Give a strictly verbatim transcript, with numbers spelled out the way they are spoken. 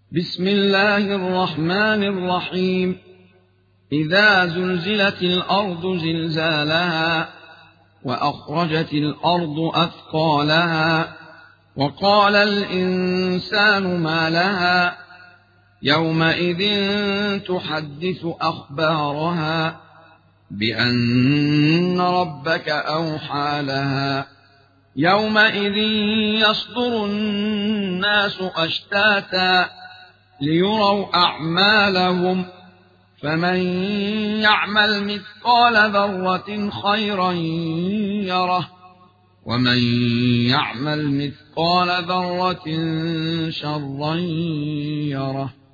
بسم الله الرحمن الرحيم إذا زلزلت الأرض زلزالها وأخرجت الأرض أثقالها وقال الإنسان ما لها يومئذ تحدث أخبارها بأن ربك أوحى لها يومئذ يصدر الناس أشتاتا ليروا أعمالهم فمن يعمل مثقال ذرة خيرا يره ومن يعمل مثقال ذرة شرا يره.